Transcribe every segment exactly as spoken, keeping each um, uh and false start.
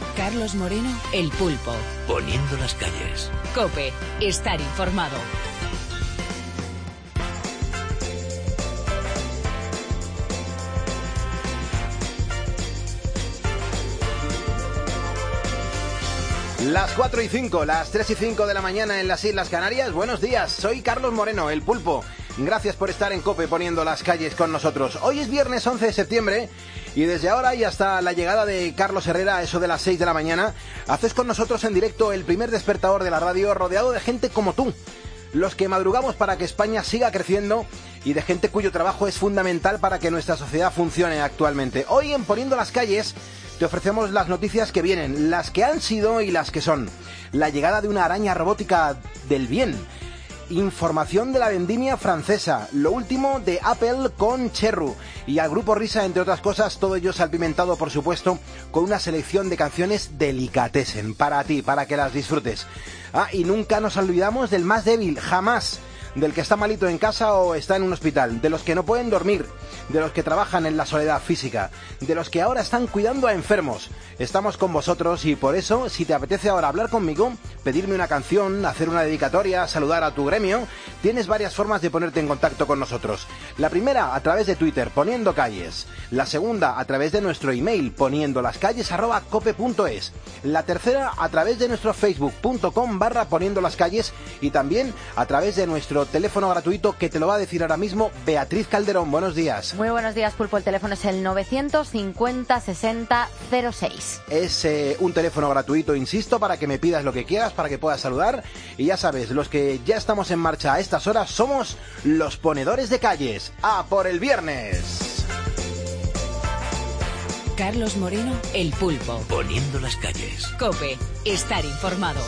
Carlos Moreno, El Pulpo. Poniendo las calles. COPE. Estar informado. Las cuatro y cinco, las tres y cinco de la mañana en las Islas Canarias. Buenos días, soy Carlos Moreno, El Pulpo. Gracias por estar en COPE poniendo las calles con nosotros. Hoy es viernes once de septiembre y desde ahora y hasta la llegada de Carlos Herrera, a eso de las seis de la mañana, haces con nosotros en directo el primer despertador de la radio, rodeado de gente como tú. Los que madrugamos para que España siga creciendo y de gente cuyo trabajo es fundamental para que nuestra sociedad funcione actualmente. Hoy en Poniendo las Calles te ofrecemos las noticias que vienen, las que han sido y las que son. La llegada de una araña robótica del bien. Información de la vendimia francesa. Lo último de Apple con Cherru. Y al Grupo Risa, entre otras cosas, todo ello salpimentado, por supuesto, con una selección de canciones delicatessen. Para ti, para que las disfrutes. Ah, y nunca nos olvidamos del más débil, jamás. Del que está malito en casa o está en un hospital, de los que no pueden dormir, de los que trabajan en la soledad física, de los que ahora están cuidando a enfermos. Estamos con vosotros y por eso, si te apetece ahora hablar conmigo, pedirme una canción, hacer una dedicatoria, saludar a tu gremio, tienes varias formas de ponerte en contacto con nosotros. La primera, a través de Twitter, Poniendo Calles. La segunda, a través de nuestro email, poniendolascalles arroba cope punto es. La tercera, a través de nuestro facebook.com barra Poniendo las Calles y también a través de nuestro teléfono gratuito que te lo va a decir ahora mismo Beatriz Calderón. Buenos días. Muy buenos días, Pulpo. El teléfono es el novecientos cincuenta sesenta cero seis. Es eh, un teléfono gratuito, insisto, para que me pidas lo que quieras, para que puedas saludar. Y ya sabes, los que ya estamos en marcha a estas horas somos los ponedores de calles. ¡A por el viernes! Carlos Moreno, El Pulpo. Poniendo las calles. COPE. Estar informado.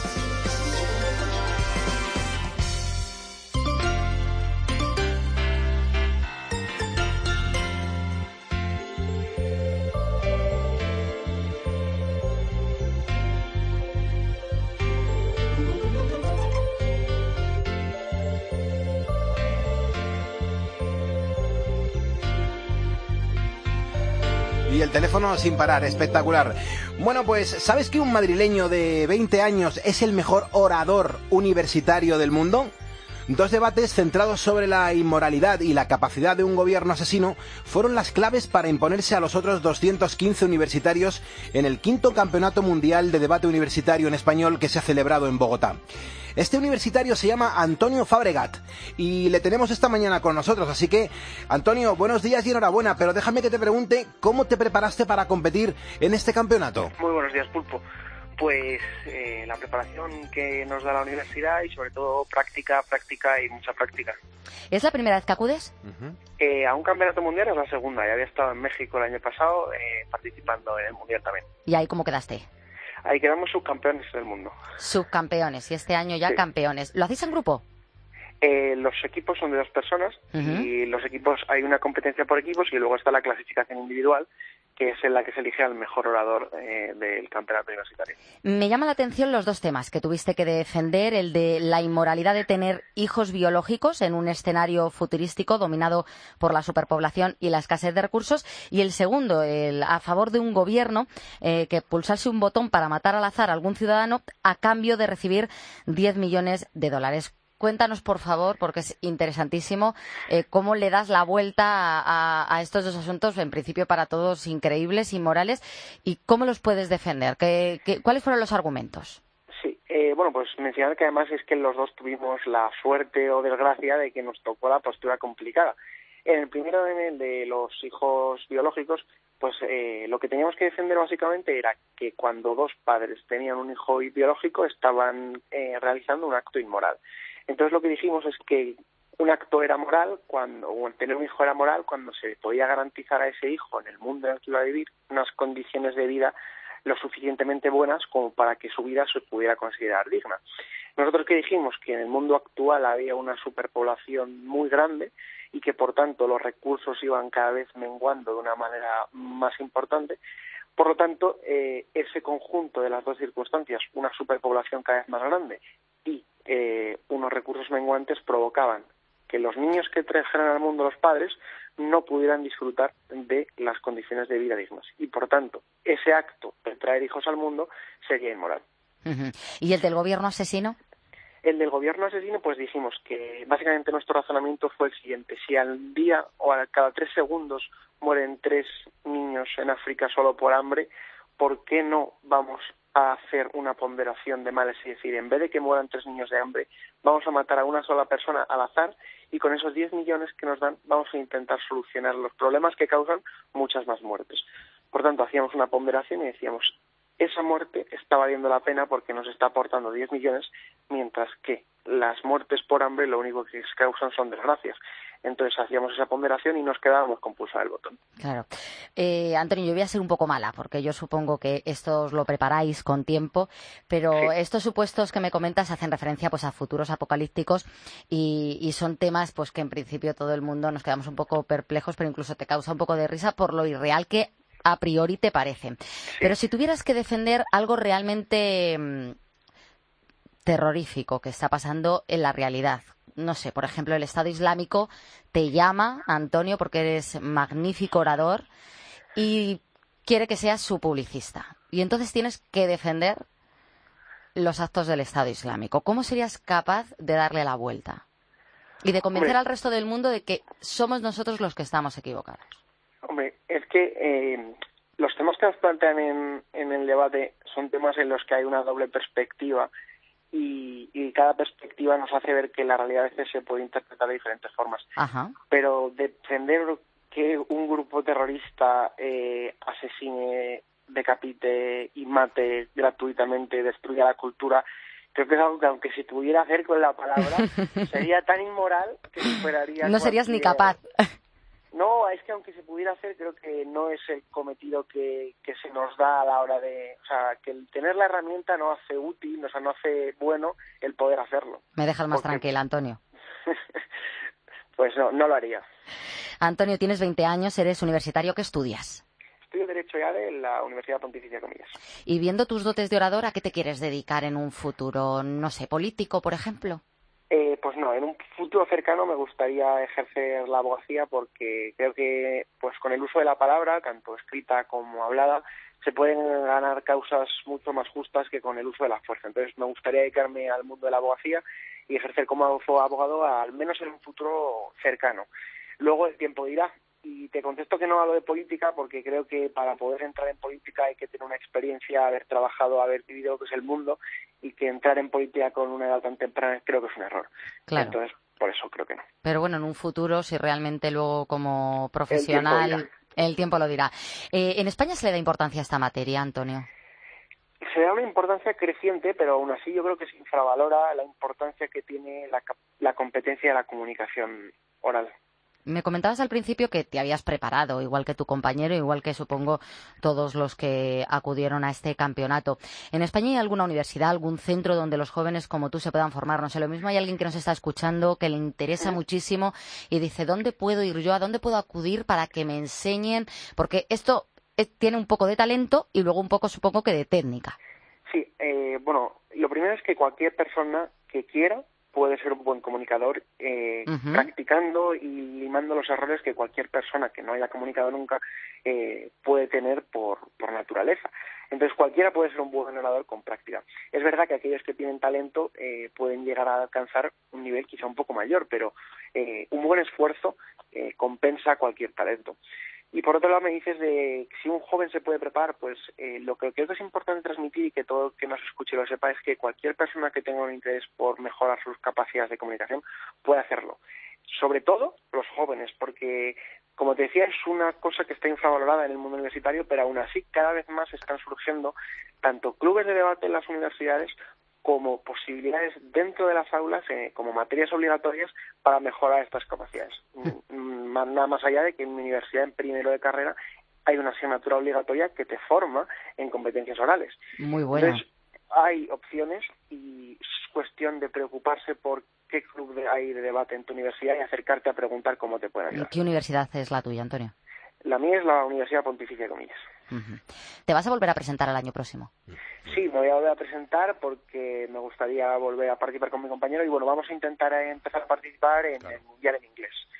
Y el teléfono sin parar, espectacular. Bueno, pues, ¿sabes que un madrileño de veinte años es el mejor orador universitario del mundo? Dos debates centrados sobre la inmoralidad y la capacidad de un gobierno asesino fueron las claves para imponerse a los otros doscientos quince universitarios en el quinto Campeonato Mundial de Debate Universitario en Español que se ha celebrado en Bogotá. Este universitario se llama Antonio Fabregat y le tenemos esta mañana con nosotros, así que, Antonio, buenos días y enhorabuena, pero déjame que te pregunte cómo te preparaste para competir en este campeonato. Muy buenos días, Pulpo. Pues eh, la preparación que nos da la universidad y sobre todo práctica, práctica y mucha práctica. ¿Es la primera vez que acudes? Uh-huh. Eh, a un campeonato mundial es la segunda, ya había estado en México el año pasado eh, participando en el mundial también. ¿Y ahí cómo quedaste? Ahí quedamos subcampeones del mundo. Subcampeones, y este año ya sí. Campeones. ¿Lo hacéis en grupo? Eh, los equipos son de dos personas uh-huh. y los equipos, hay una competencia por equipos y luego está la clasificación individual, que es en la que se elige al mejor orador eh, del campeonato universitario. Me llama la atención los dos temas que tuviste que defender, el de la inmoralidad de tener hijos biológicos en un escenario futurístico dominado por la superpoblación y la escasez de recursos, y el segundo, el a favor de un gobierno eh, que pulsase un botón para matar al azar a algún ciudadano a cambio de recibir diez millones de dólares. Cuéntanos, por favor, porque es interesantísimo, eh, cómo le das la vuelta a, a, a estos dos asuntos, en principio para todos increíbles, inmorales, y cómo los puedes defender. ¿Qué, qué, ¿Cuáles fueron los argumentos? Sí, eh, bueno, pues mencionar que además es que los dos tuvimos la suerte o desgracia de que nos tocó la postura complicada. En el primero, en el de los hijos biológicos, pues eh, lo que teníamos que defender básicamente era que cuando dos padres tenían un hijo biológico estaban eh, realizando un acto inmoral. Entonces lo que dijimos es que un acto era moral cuando, o tener un hijo era moral cuando se podía garantizar a ese hijo en el mundo en el que iba a vivir unas condiciones de vida lo suficientemente buenas como para que su vida se pudiera considerar digna. Nosotros que dijimos que en el mundo actual había una superpoblación muy grande y que por tanto los recursos iban cada vez menguando de una manera más importante. Por lo tanto, eh, ese conjunto de las dos circunstancias, una superpoblación cada vez más grande y eh, unos recursos menguantes, provocaban que los niños que trajeran al mundo los padres no pudieran disfrutar de las condiciones de vida dignas. Y, por tanto, ese acto de traer hijos al mundo sería inmoral. Uh-huh. ¿Y el del gobierno asesino? El del gobierno asesino, pues dijimos que básicamente nuestro razonamiento fue el siguiente. Si al día o a cada tres segundos mueren tres niños en África solo por hambre, ¿por qué no vamos a hacer una ponderación de males? Es decir, en vez de que mueran tres niños de hambre, vamos a matar a una sola persona al azar y con esos diez millones que nos dan vamos a intentar solucionar los problemas que causan muchas más muertes. Por tanto, hacíamos una ponderación y decíamos, esa muerte está valiendo la pena porque nos está aportando diez millones, mientras que las muertes por hambre lo único que causan son desgracias. Entonces hacíamos esa ponderación y nos quedábamos con pulsar el botón. Claro. Eh, Antonio, yo voy a ser un poco mala, porque yo supongo que esto os lo preparáis con tiempo, pero sí. Estos supuestos que me comentas hacen referencia pues a futuros apocalípticos y, y son temas pues que en principio todo el mundo nos quedamos un poco perplejos, pero incluso te causa un poco de risa por lo irreal que a priori te parece. Sí. Pero si tuvieras que defender algo realmente mmm, terrorífico que está pasando en la realidad, no sé, por ejemplo, el Estado Islámico te llama, Antonio, porque eres magnífico orador y quiere que seas su publicista. Y entonces tienes que defender los actos del Estado Islámico. ¿Cómo serías capaz de darle la vuelta? Y de convencer Hombre, al resto del mundo de que somos nosotros los que estamos equivocados. Hombre, es que eh, los temas que nos plantean en, en el debate son temas en los que hay una doble perspectiva. Y, y cada perspectiva nos hace ver que la realidad a veces se puede interpretar de diferentes formas. Ajá. Pero defender que un grupo terrorista eh, asesine, decapite y mate gratuitamente, destruya la cultura, creo que es algo que aunque se pudiera hacer con la palabra, sería tan inmoral que superaría No serías cualquier... ni capaz. No, es que aunque se pudiera hacer, creo que no es el cometido que, que se nos da a la hora de... O sea, que el tener la herramienta no hace útil, o sea, no hace bueno el poder hacerlo. Me dejas más Porque... tranquila, Antonio. Pues no, no lo haría. Antonio, tienes veinte años, eres universitario, ¿qué estudias? Estudio Derecho ya de la Universidad Pontificia Comillas. Y viendo tus dotes de orador, ¿a qué te quieres dedicar en un futuro, no sé, político, por ejemplo? Eh, pues no, en un futuro cercano me gustaría ejercer la abogacía porque creo que pues con el uso de la palabra, tanto escrita como hablada, se pueden ganar causas mucho más justas que con el uso de la fuerza. Entonces me gustaría dedicarme al mundo de la abogacía y ejercer como abogado al menos en un futuro cercano. Luego el tiempo dirá. Y te contesto que no hablo de política porque creo que para poder entrar en política hay que tener una experiencia, haber trabajado, haber vivido lo que es el mundo, y que entrar en política con una edad tan temprana creo que es un error. Claro. Entonces, por eso creo que no. Pero bueno, en un futuro, si realmente luego como profesional, el tiempo, el tiempo lo dirá. Eh, ¿En España se le da importancia a esta materia, Antonio? Se da una importancia creciente, pero aún así yo creo que se infravalora la importancia que tiene la, la competencia de la comunicación oral. Me comentabas al principio que te habías preparado, igual que tu compañero, igual que supongo todos los que acudieron a este campeonato. ¿En España hay alguna universidad, algún centro donde los jóvenes como tú se puedan formar? No sé, lo mismo hay alguien que nos está escuchando, que le interesa muchísimo y dice, ¿dónde puedo ir yo? ¿A dónde puedo acudir para que me enseñen? Porque esto es, tiene un poco de talento y luego un poco, supongo, que de técnica. Sí, eh, bueno, lo primero es que cualquier persona que quiera puede ser un buen comunicador eh, uh-huh. practicando y limando los errores que cualquier persona que no haya comunicado nunca eh, puede tener por, por naturaleza. Entonces cualquiera puede ser un buen orador con práctica. Es verdad que aquellos que tienen talento eh, pueden llegar a alcanzar un nivel quizá un poco mayor, pero eh, un buen esfuerzo eh, compensa cualquier talento. Y por otro lado me dices de si un joven se puede preparar, pues eh, lo que creo que es importante transmitir y que todo el que nos escuche lo sepa es que cualquier persona que tenga un interés por mejorar sus capacidades de comunicación puede hacerlo. Sobre todo los jóvenes, porque como te decía es una cosa que está infravalorada en el mundo universitario, pero aún así cada vez más están surgiendo tanto clubes de debate en las universidades como posibilidades dentro de las aulas, eh, como materias obligatorias para mejorar estas capacidades. Mm, nada más allá de que en mi universidad, en primero de carrera, hay una asignatura obligatoria que te forma en competencias orales. Muy buena. Entonces, hay opciones y es cuestión de preocuparse por qué club de, hay de debate en tu universidad y acercarte a preguntar cómo te pueden ayudar. ¿Qué universidad es la tuya, Antonio? La mía es la Universidad Pontificia Comillas. Uh-huh. ¿Te vas a volver a presentar el año próximo? Sí, me voy a volver a presentar porque me gustaría volver a participar con mi compañero y bueno, vamos a intentar empezar a participar en claro. el Mundial en inglés.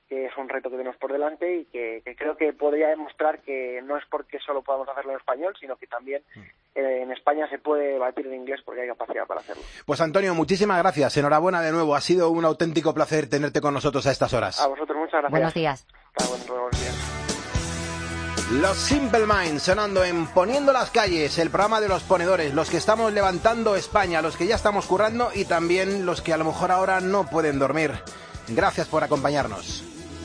que es un reto que tenemos por delante y que, que creo que podría demostrar que no es porque solo podamos hacerlo en español, sino que también eh, en España se puede debatir en inglés porque hay capacidad para hacerlo. Pues Antonio, muchísimas gracias, enhorabuena de nuevo, ha sido un auténtico placer tenerte con nosotros a estas horas. A vosotros muchas gracias. Buenos días. Ah, buenos, buenos días. Los Simple Minds sonando en Poniendo las Calles, el programa de los ponedores, los que estamos levantando España, los que ya estamos currando y también los que a lo mejor ahora no pueden dormir. Gracias por acompañarnos.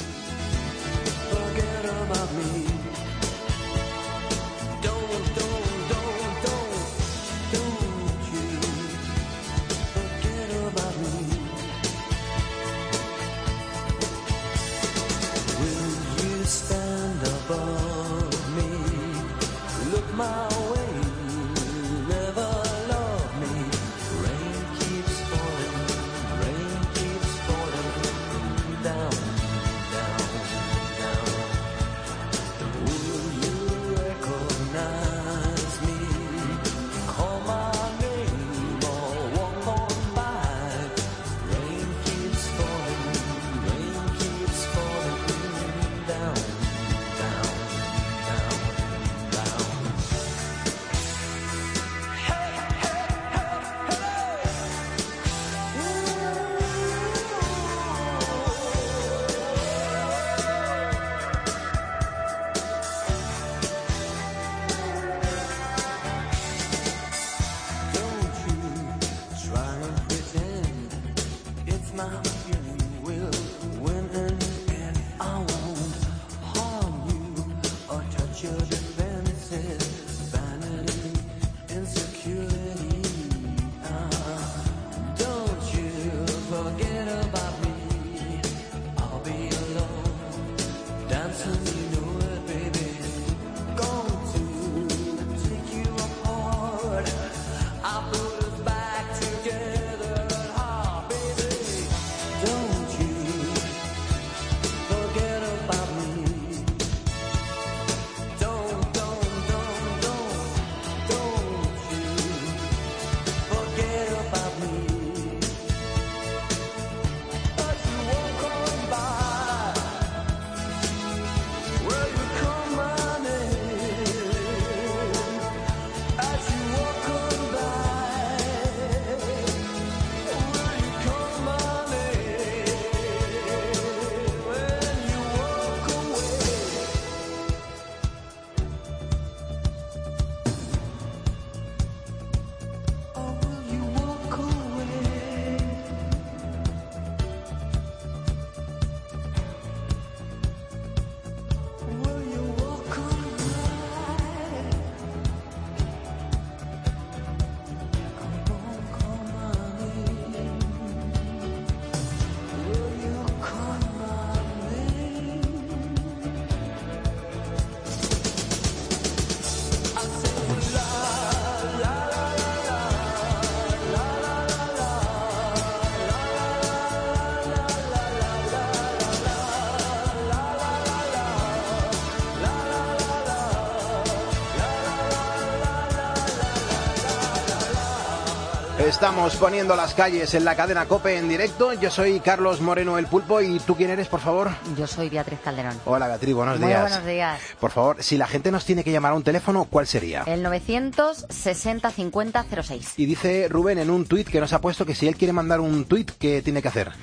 Estamos poniendo las calles en la cadena COPE en directo. Yo soy Carlos Moreno, el Pulpo. ¿Y tú quién eres, por favor? Yo soy Beatriz Calderón. Hola, Beatriz, buenos Muy días. buenos días. Por favor, si la gente nos tiene que llamar a un teléfono, ¿cuál sería? El novecientos sesenta cincuenta cero seis. Y dice Rubén en un tuit que nos ha puesto que si él quiere mandar un tuit, ¿qué tiene que hacer?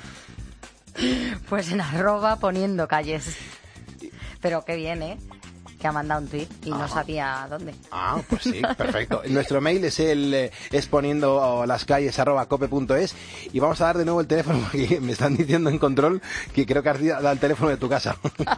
Pues en arroba poniendo calles. Pero qué bien, ¿eh? Que ha mandado un tuit y ah. no sabía dónde. Ah, pues sí, perfecto. Nuestro mail es el eh, es poniendo las calles arroba cope punto es y vamos a dar de nuevo el teléfono porque me están diciendo en control que creo que has dado el teléfono de tu casa.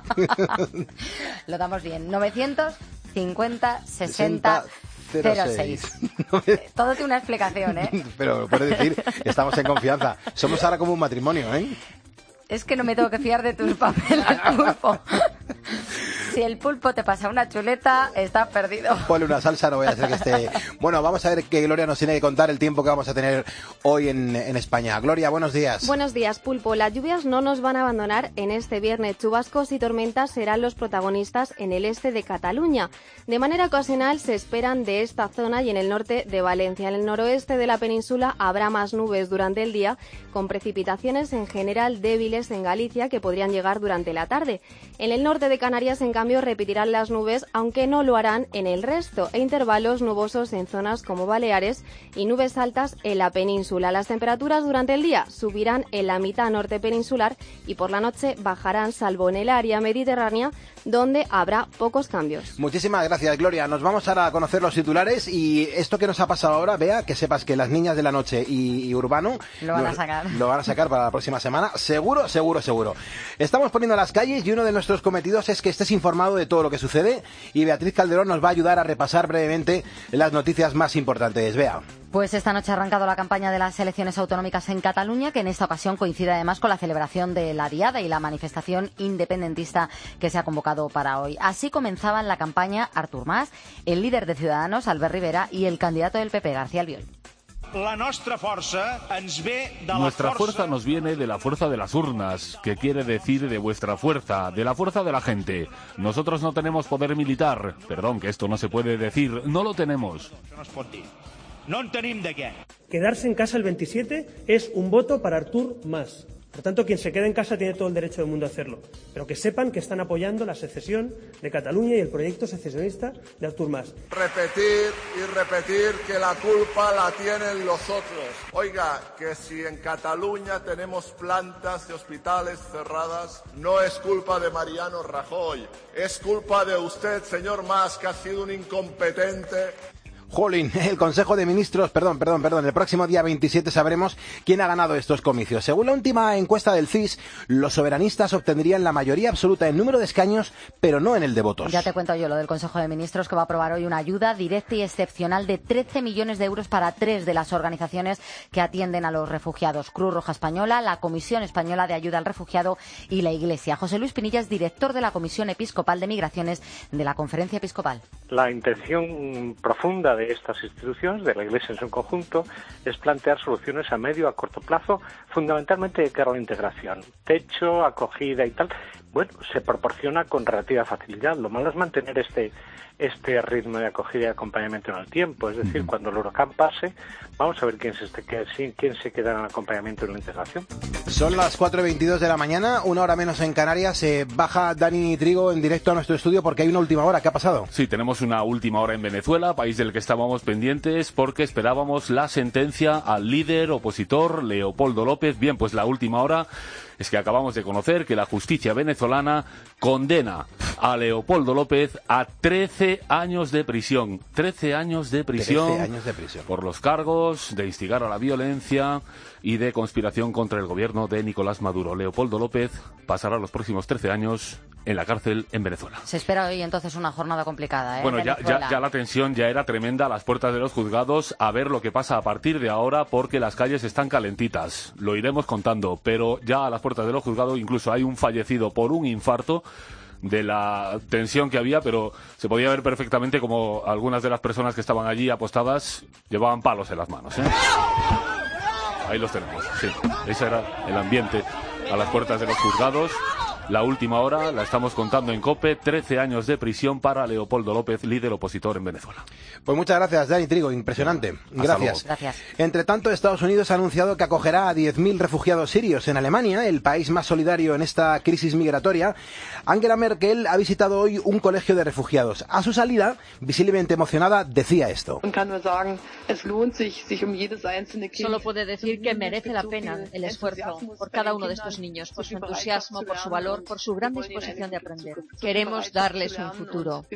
Lo damos bien. novecientos cincuenta sesenta cero seis. Todo tiene una explicación, ¿eh? Pero puedes decir, estamos en confianza. Somos ahora como un matrimonio, ¿eh? Es que no me tengo que fiar de tus papeles, Pulpo. Si el pulpo te pasa una chuleta, estás perdido. Ponle una salsa, no voy a hacer que esté... Bueno, vamos a ver qué Gloria nos tiene que contar el tiempo que vamos a tener hoy en, en España. Gloria, buenos días. Buenos días, Pulpo. Las lluvias no nos van a abandonar en este viernes. Chubascos y tormentas serán los protagonistas en el este de Cataluña. De manera ocasional se esperan de esta zona y en el norte de Valencia. En el noroeste de la península habrá más nubes durante el día, con precipitaciones en general débiles en Galicia que podrían llegar durante la tarde. En el norte de Canarias, en cambio, repetirán las nubes, aunque no lo harán en el resto, e intervalos nubosos en zonas como Baleares y nubes altas en la península. Las temperaturas durante el día subirán en la mitad norte peninsular y por la noche bajarán, salvo en el área mediterránea, donde habrá pocos cambios. Muchísimas gracias, Gloria. Nos vamos ahora a conocer los titulares y esto que nos ha pasado ahora, Bea, que sepas que las niñas de la noche y, y Urbano lo van nos, a sacar. Lo van a sacar para la próxima semana. Seguro, seguro, seguro. Estamos poniendo las calles y uno de nuestros cometidos es que estés informado de todo lo que sucede y Beatriz Calderón nos va a ayudar a repasar brevemente las noticias más importantes. Bea. Pues esta noche ha arrancado la campaña de las elecciones autonómicas en Cataluña, que en esta ocasión coincide además con la celebración de la Diada y la manifestación independentista que se ha convocado para hoy. Así comenzaban la campaña Artur Mas, el líder de Ciudadanos, Albert Rivera, y el candidato del P P, García Albiol. La nuestra fuerza ens ve de la Nuestra fuerza... fuerza nos viene de la fuerza de las urnas, que quiere decir de vuestra fuerza, de la fuerza de la gente. Nosotros no tenemos poder militar. Perdón, que esto no se puede decir. No lo tenemos. No es pot dir. No en tenim de què. Quedarse en casa el veintisiete es un voto para Artur Mas. Por tanto, quien se quede en casa tiene todo el derecho del mundo a hacerlo. Pero que sepan que están apoyando la secesión de Cataluña y el proyecto secesionista de Artur Mas. Repetir y repetir que la culpa la tienen los otros. Oiga, que si en Cataluña tenemos plantas de hospitales cerradas, no es culpa de Mariano Rajoy. Es culpa de usted, señor Mas, que ha sido un incompetente. Jolín, el Consejo de Ministros, perdón, perdón, perdón, el próximo día veintisiete sabremos quién ha ganado estos comicios. Según la última encuesta del C I S, los soberanistas obtendrían la mayoría absoluta en número de escaños, pero no en el de votos. Ya te cuento yo lo del Consejo de Ministros, que va a aprobar hoy una ayuda directa y excepcional de trece millones de euros para tres de las organizaciones que atienden a los refugiados: Cruz Roja Española, la Comisión Española de Ayuda al Refugiado y la Iglesia. José Luis Pinilla es director de la Comisión Episcopal de Migraciones de la Conferencia Episcopal. La intención profunda de estas instituciones, de la Iglesia en su conjunto, es plantear soluciones a medio, a corto plazo, fundamentalmente de cara a la integración. Techo, acogida y tal, bueno, se proporciona con relativa facilidad. Lo malo es mantener este este ritmo de acogida y acompañamiento en el tiempo. Es decir, uh-huh. cuando el huracán pase, vamos a ver quién se, quién se queda en el acompañamiento y en la integración. Son las cuatro y veintidós de la mañana, una hora menos en Canarias. Eh, baja Dani Trigo en directo a nuestro estudio porque hay una última hora. ¿Qué ha pasado? Sí, tenemos una última hora en Venezuela, país del que estábamos pendientes porque esperábamos la sentencia al líder opositor Leopoldo López. Bien, pues la última hora es que acabamos de conocer que la justicia venezolana condena a Leopoldo López a trece años de prisión. trece años de prisión. trece años de prisión. Por los cargos de instigar a la violencia y de conspiración contra el gobierno de Nicolás Maduro. Leopoldo López pasará los próximos trece años en la cárcel en Venezuela. Se espera hoy entonces una jornada complicada, ¿eh? Bueno, ya, ya, ya la tensión ya era tremenda a las puertas de los juzgados. A ver lo que pasa a partir de ahora, porque las calles están calentitas. Lo iremos contando, pero ya a las puertas de los juzgados incluso hay un fallecido por un infarto de la tensión que había, pero se podía ver perfectamente como algunas de las personas que estaban allí apostadas llevaban palos en las manos, ¿eh? Ahí los tenemos, sí. Ese era el ambiente a las puertas de los juzgados. La última hora la estamos contando en COPE, trece años de prisión para Leopoldo López, líder opositor en Venezuela. Pues muchas gracias, Dani Trigo, impresionante. Gracias. Gracias. Entre tanto, Estados Unidos ha anunciado que acogerá a diez mil refugiados sirios en Alemania, el país más solidario en esta crisis migratoria. Angela Merkel ha visitado hoy un colegio de refugiados. A su salida, visiblemente emocionada, decía esto. Solo puede decir que merece la pena el esfuerzo por cada uno de estos niños, por su entusiasmo, por su valor, por su gran disposición de aprender. Queremos darles un futuro.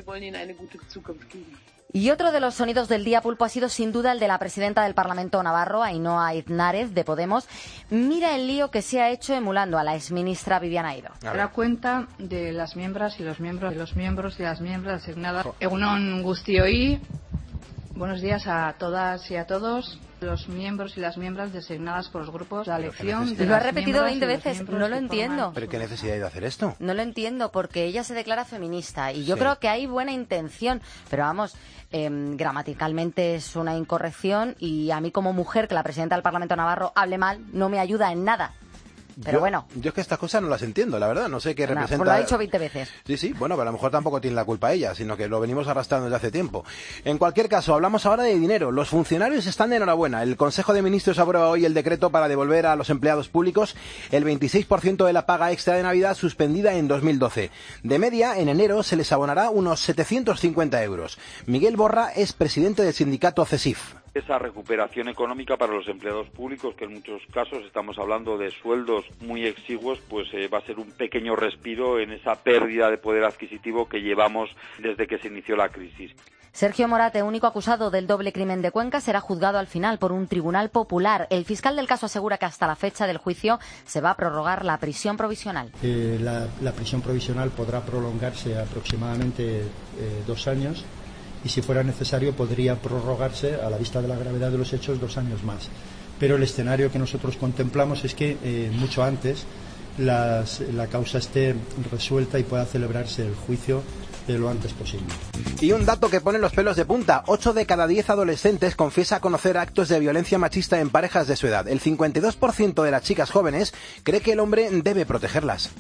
Y otro de los sonidos del día, Pulpo, ha sido sin duda el de la presidenta del Parlamento navarro, Ainhoa Aznárez, de Podemos. Mira el lío que se ha hecho emulando a la exministra Viviana Airo. Da cuenta de las miembros y los miembros de los miembros y las miembros asignadas. Egunon guztioi, buenos días a todas y a todos. Los miembros y las miembros designadas por los grupos, la elección de Lo ha repetido veinte veces, no lo entiendo. ¿Pero qué necesidad hay de hacer esto? No lo entiendo, porque ella se declara feminista y yo Sí. creo que hay buena intención, pero vamos, eh, gramaticalmente es una incorrección y a mí como mujer, que la presidenta del Parlamento Navarro hable mal, no me ayuda en nada. Pero yo, bueno. Yo es que estas cosas no las entiendo, la verdad. No sé qué Nah, representa. pues lo ha dicho veinte veces. Sí, sí, bueno, pero a lo mejor tampoco tiene la culpa ella, sino que lo venimos arrastrando desde hace tiempo. En cualquier caso, hablamos ahora de dinero. Los funcionarios están de enhorabuena. El Consejo de Ministros aprueba hoy el decreto para devolver a los empleados públicos el veintiséis por ciento de la paga extra de Navidad suspendida en dos mil doce. De media, en enero se les abonará unos setecientos cincuenta euros. Miguel Borra es presidente del sindicato CESIF. Esa recuperación económica para los empleados públicos, que en muchos casos estamos hablando de sueldos muy exiguos, pues eh, va a ser un pequeño respiro en esa pérdida de poder adquisitivo que llevamos desde que se inició la crisis. Sergio Morate, único acusado del doble crimen de Cuenca, será juzgado al final por un tribunal popular. El fiscal del caso asegura que hasta la fecha del juicio se va a prorrogar la prisión provisional. Eh, la, la prisión provisional podrá prolongarse aproximadamente eh, dos años. Y si fuera necesario podría prorrogarse, a la vista de la gravedad de los hechos, dos años más. Pero el escenario que nosotros contemplamos es que eh, mucho antes las, la causa esté resuelta y pueda celebrarse el juicio eh, lo antes posible. Y un dato que pone los pelos de punta: ocho de cada diez adolescentes confiesa conocer actos de violencia machista en parejas de su edad. El cincuenta y dos por ciento de las chicas jóvenes cree que el hombre debe protegerlas.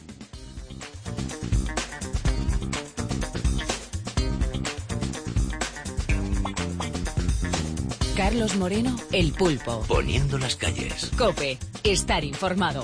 Carlos Moreno, El Pulpo. Poniendo las calles. COPE, estar informado.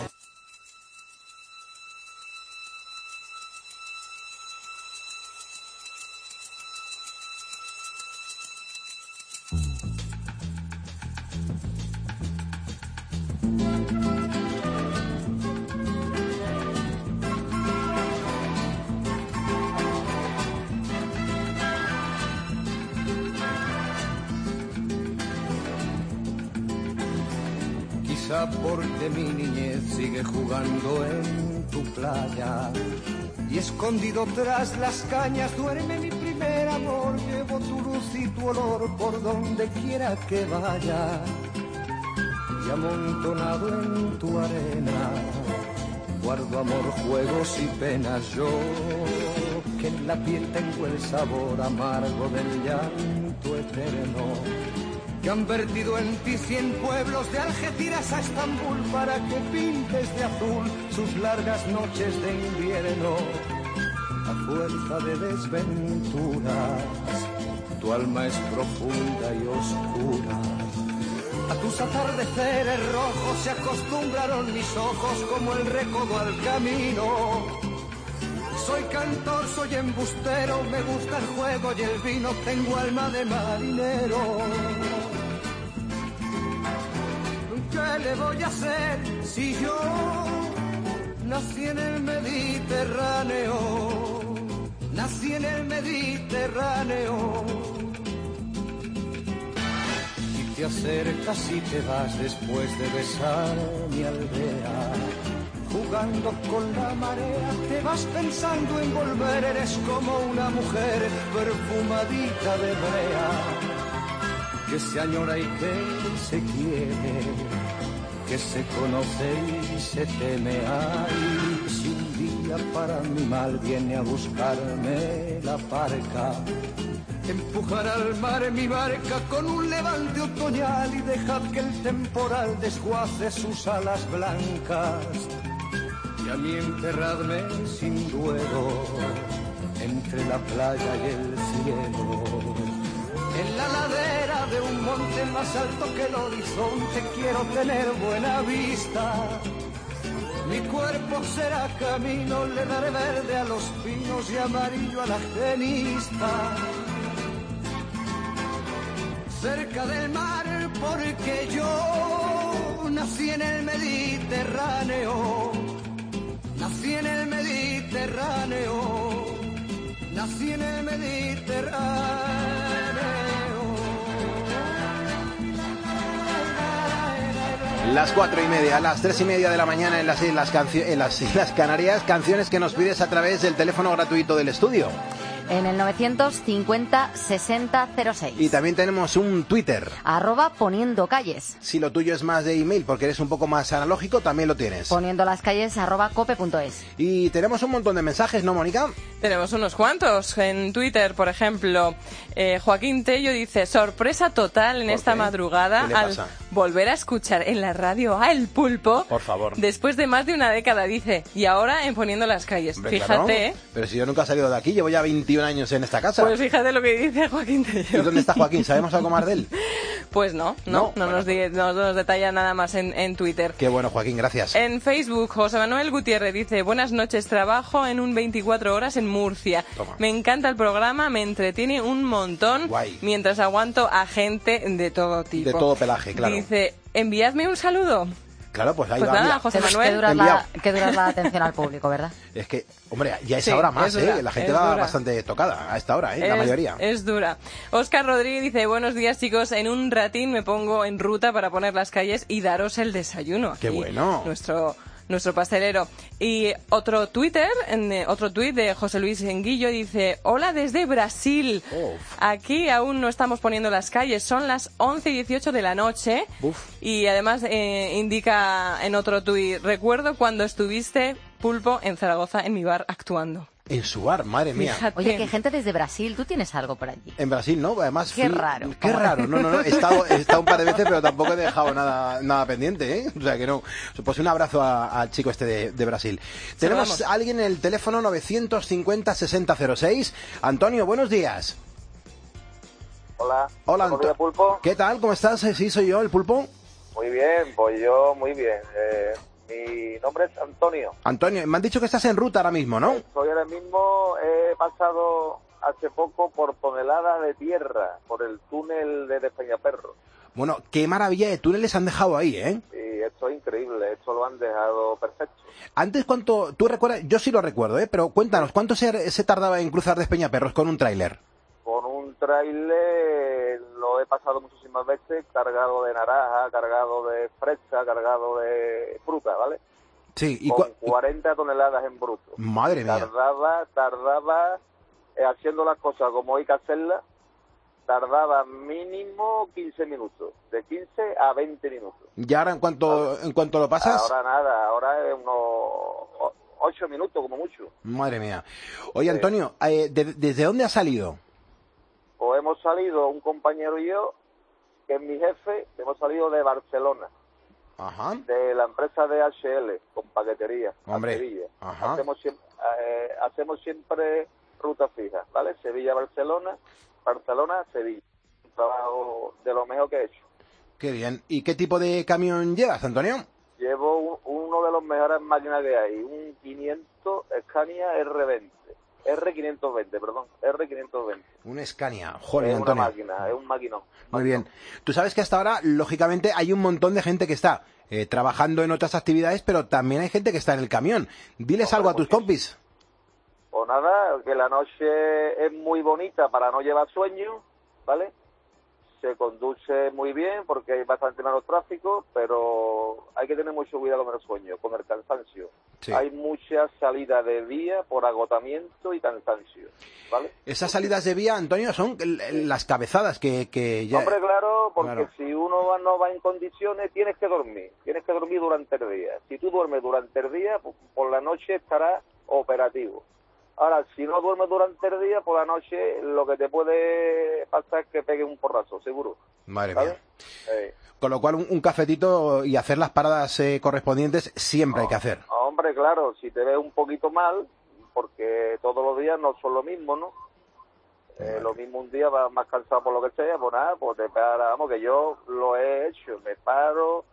Porque mi niñez sigue jugando en tu playa y escondido tras las cañas duerme mi primer amor. Llevo tu luz y tu olor por donde quiera que vaya y amontonado en tu arena guardo amor, juegos y penas. Yo que en la piel tengo el sabor amargo del llanto eterno, que han vertido en ti cien pueblos de Algeciras a Estambul para que pintes de azul sus largas noches de invierno. A fuerza de desventuras, tu alma es profunda y oscura. A tus atardeceres rojos se acostumbraron mis ojos como el recodo al camino. Soy cantor, soy embustero, me gusta el juego y el vino, tengo alma de marinero. ¿Qué le voy a hacer si yo nací en el Mediterráneo? Nací en el Mediterráneo. Y te acercas y te vas después de besar mi aldea. Jugando con la marea, te vas pensando en volver, eres como una mujer perfumadita de brea, que se añora y que se quiere, que se conoce y se teme. Ay, si un día para mi mal viene a buscarme la parca, empujar al mar mi barca con un levante otoñal y dejad que el temporal desguace sus alas blancas. Y a mí enterradme sin duelo entre la playa y el cielo. En la ladera de un monte más alto que el horizonte quiero tener buena vista. Mi cuerpo será camino, le daré verde a los pinos y amarillo a la genista. Cerca del mar porque yo nací en el Mediterráneo. Nací en el Mediterráneo, nací en el Mediterráneo. Las cuatro y media, las tres y media de la mañana en las Islas, Cancio- en las Islas Canarias, canciones que nos pides a través del teléfono gratuito del estudio. en el novecientos cincuenta sesenta cero seis. Y también tenemos un Twitter. Arroba poniendo calles. Si lo tuyo es más de email porque eres un poco más analógico, también lo tienes. Poniendo las calles arroba cope punto es. Y tenemos un montón de mensajes, ¿no, Mónica? Tenemos unos cuantos. En Twitter, por ejemplo, eh, Joaquín Tello dice: sorpresa total en esta madrugada al volver a escuchar en la radio a El Pulpo. Por favor. Después de más de una década, dice, y ahora en Poniendo las calles. Hombre, fíjate, claro. ¿eh? Pero si yo nunca he salido de aquí, llevo ya veintiún años en esta casa. Pues fíjate lo que dice Joaquín Tello. ¿Y dónde está Joaquín? ¿Sabemos algo más de él? Pues no, no, no, no bueno, nos, di, no nos detalla nada más en, en Twitter. Qué bueno, Joaquín, gracias. En Facebook, José Manuel Gutiérrez dice: buenas noches, trabajo en un veinticuatro horas en Murcia. Toma. Me encanta el programa, me entretiene un montón. Guay. Mientras aguanto a gente de todo tipo. De todo pelaje, claro. Dice: enviadme un saludo. Claro, pues ahí pues va. Nada, José Manuel. Que duras, la, que duras la atención al público, ¿verdad? Es que, hombre, ya es sí, ahora más, dura, ¿eh? La gente va dura. Bastante tocada a esta hora, ¿eh? Es, la mayoría. Es dura. Óscar Rodríguez dice: buenos días, chicos. En un ratín me pongo en ruta para poner las calles y daros el desayuno. Aquí, ¡qué bueno! Nuestro... Nuestro pastelero. Y otro Twitter, en, eh, otro tuit de José Luis Enguillo dice: hola desde Brasil. Uf. Aquí aún no estamos poniendo las calles, son las once y dieciocho de la noche. Uf. Y además eh, indica en otro tuit: recuerdo cuando estuviste, Pulpo, en Zaragoza en mi bar actuando. En su bar, madre mía. Fíjate. Oye, que gente desde Brasil, ¿tú tienes algo por allí? En Brasil, ¿no? Además, qué fui... raro. Qué raro. No, no, no. He estado, he estado un par de veces, pero tampoco he dejado nada, nada pendiente, ¿eh? O sea que no. Pues un abrazo al chico este de, de Brasil. Sí, tenemos vamos. a alguien en el teléfono novecientos cincuenta sesenta cero seis. Antonio, buenos días. Hola. Hola, Antonio. Pulpo. ¿Qué tal? ¿Cómo estás? Sí, soy yo, el Pulpo. Muy bien, pues yo muy bien. Eh... Mi nombre es Antonio. Antonio, me han dicho que estás en ruta ahora mismo, ¿no? Estoy ahora mismo, he pasado hace poco por toneladas de tierra, por el túnel de Despeñaperro. Bueno, qué maravilla de túneles han dejado ahí, ¿eh? Sí, esto es increíble, esto lo han dejado perfecto. Antes, ¿cuánto? ¿Tú recuerdas? Yo sí lo recuerdo, ¿eh? Pero cuéntanos, ¿cuánto se, se tardaba en cruzar Despeñaperros con un tráiler? Con un tráiler lo he pasado muchísimas veces, cargado de naranja, cargado de fresa, cargado de fruta, ¿vale? Sí, y con cuarenta toneladas en bruto. Madre mía. Tardaba, tardaba, eh, haciendo las cosas como hay que hacerlas, tardaba mínimo quince minutos, de quince a veinte minutos. ¿Y ahora en cuanto, en cuanto lo pasas? Ahora nada, ahora es unos ocho minutos como mucho. Madre mía. Oye, Antonio, eh, ¿de, ¿desde dónde has salido? Pues hemos salido, un compañero y yo, que es mi jefe, hemos salido de Barcelona. Ajá. De la empresa de H L, con paquetería. Hombre. Sevilla. Ajá. Hacemos siempre, eh, hacemos siempre ruta fija, ¿vale? Sevilla-Barcelona, Barcelona-Sevilla. Un trabajo de lo mejor que he hecho. Qué bien. ¿Y qué tipo de camión llevas, Antonio? Llevo un, uno de los mejores máquinas que hay, un quinientos Scania R veinte. R quinientos veinte, perdón, R quinientos veinte. Un Scania, joder, es Antonio. Una máquina, es un maquinón. Muy bien. Tú sabes que hasta ahora, lógicamente, hay un montón de gente que está eh, trabajando en otras actividades, pero también hay gente que está en el camión. Diles Hombre, algo a tus compis. Pues nada, que la noche es muy bonita para no llevar sueño, ¿vale? Se conduce muy bien porque hay bastante menos tráfico, pero hay que tener mucho cuidado con el sueño, con el cansancio. Sí. Hay muchas salidas de vía por agotamiento y cansancio, ¿vale? Esas salidas de vía, Antonio, son las cabezadas que, que ya... Hombre, claro, porque claro. si uno va, no va en condiciones, tienes que dormir, tienes que dormir durante el día. Si tú duermes durante el día, por la noche estarás operativo. Ahora, si no duermes durante el día, por la noche lo que te puede pasar es que pegue un porrazo, seguro. Madre mía. Eh. Con lo cual, un, un cafetito y hacer las paradas eh, correspondientes siempre no, hay que hacer. Hombre, claro, si te ves un poquito mal, porque todos los días no son lo mismo, ¿no? Eh, lo mismo un día vas más cansado por lo que sea, pues nada, pues te paras, vamos, que yo lo he hecho, me paro...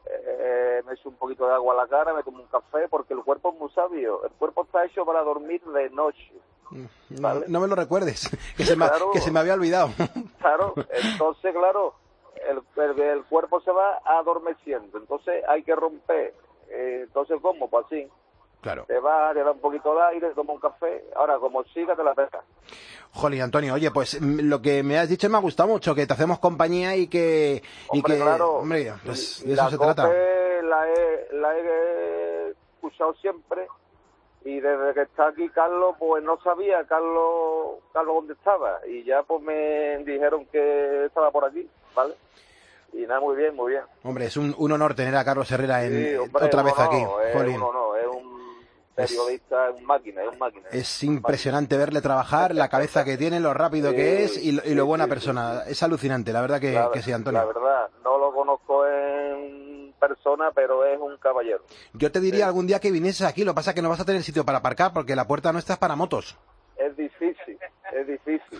Eh, me echo un poquito de agua a la cara, me tomo un café, porque el cuerpo es muy sabio. El cuerpo está hecho para dormir de noche. ¿Vale? No, no me lo recuerdes, que se, claro, me, que se me había olvidado. Claro, entonces, claro, el, el, el cuerpo se va adormeciendo. Entonces hay que romper. Eh, entonces, ¿cómo? Pues así. Claro. Te vas, te da un poquito de aire, toma un café. Ahora, como siga, te la pesas. Jolín, Antonio, oye, pues lo que me has dicho me ha gustado mucho, que te hacemos compañía y que... Hombre, y que, claro. Hombre, pues y, de eso la se COPE trata. La he, la he escuchado siempre Y desde que está aquí Carlos, pues no sabía Carlos Carlos dónde estaba. Y ya pues me dijeron que estaba por aquí, ¿vale? Y nada, muy bien, muy bien. Hombre, es un, un honor tener a Carlos Herrera en, Sí, hombre, otra vez no, aquí. no, es Jolín. uno, no, es un periodista, es un máquina, es un máquina. Es impresionante verle trabajar, la cabeza que tiene, lo rápido Sí, que es y, lo- y lo sí, buena sí, persona. Es alucinante, la verdad que, La- que sí, Antonio. La verdad, no lo conozco en persona, pero es un caballero. Yo te diría algún día que vinieses aquí, lo que pasa es que no vas a tener sitio para aparcar porque la puerta nuestra es para motos. Es difícil, es difícil.